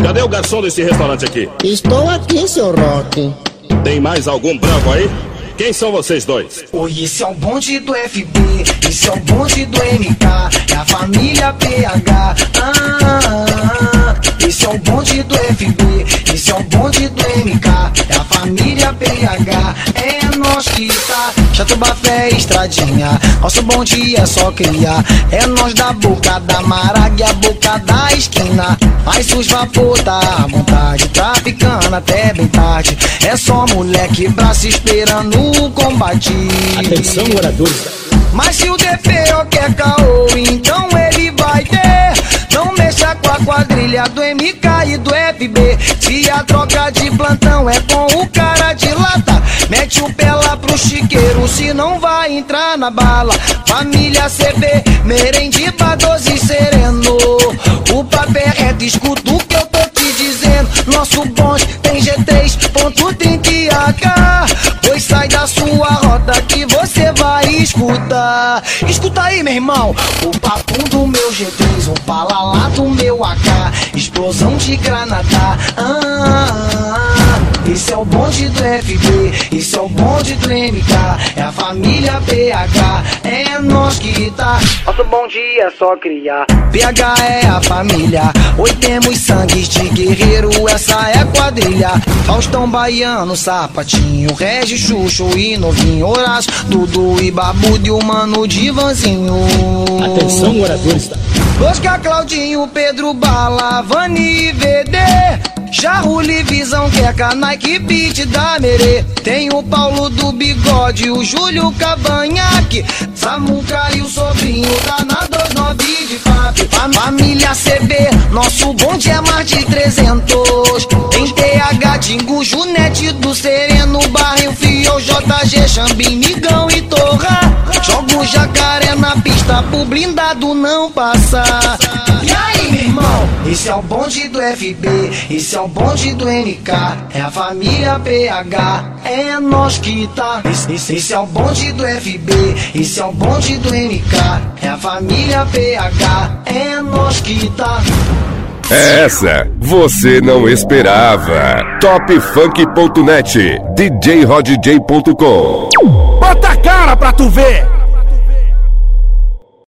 Cadê o garçom desse restaurante aqui? Estou aqui, seu Rock. Tem mais algum branco aí? Quem são vocês dois? Oi, esse é o bonde do FB, esse é o bonde do MK, é a família PH. Esse é o bonde do FB, esse é o bonde do MK, é a família PH. É nós que tá, Jatobafé, Estradinha, nosso bonde é só criar. É nós da boca da Marague, a boca da esquina. Mas os vapor tá à vontade, traficando até bem tarde. É só moleque, braço esperando o combate. Atenção, moradores. Mas se o DPO quer caô, então ele vai ter. Não mexa com a quadrilha do MK e do FB. Se a troca de plantão é com o cara de lata, mete o pé lá pro chiqueiro, se não vai entrar na bala. Família CB, Merendiba, 12 sereno. O papo é reto, escuta o que eu tô te dizendo. Nosso bonde tem G3.30 AK. Pois sai da sua rota que você vai escutar. Escuta aí, meu irmão, o papum do meu G3, o palalá do meu AK, explosão de granada. Esse é o bonde do FB, esse é o bonde do MK, é a família PH, é nós que tá. Nosso bonde é só criar. PH é a família, oi, temos sangue de guerreiro, essa é a quadrilha. Faustão, Baiano, Sapatinho, Regis, Xuxo e Novinho, Horácio, Dudu e Babudo e o mano Divanzinho. Atenção, moradores. Oscar, Claudinho, Pedro, Bala, Vani, VD, Jaruli, Visão, Queca, Nike, Beat da Merê. Tem o Paulo do Bigode, o Júlio Cavanhaque, Samuca e o sobrinho da na 29 de FAP. Família CB, nosso bonde é mais de 300. Tem TH, Tingo, Junete do Sereno, Barril, Fio, JG, Xambim, Migão e Torra. Joga o jacaré na pista pro blindado não passar. E aí, meu irmão, esse é o bonde do FB, esse é o bonde do MK, é a família PH, é nós que tá. Esse é o bonde do FB, esse é o bonde do MK, é a família PH, é nós que tá. Essa você não esperava. Topfunk.net, djrodj.com. Bota a cara pra tu ver.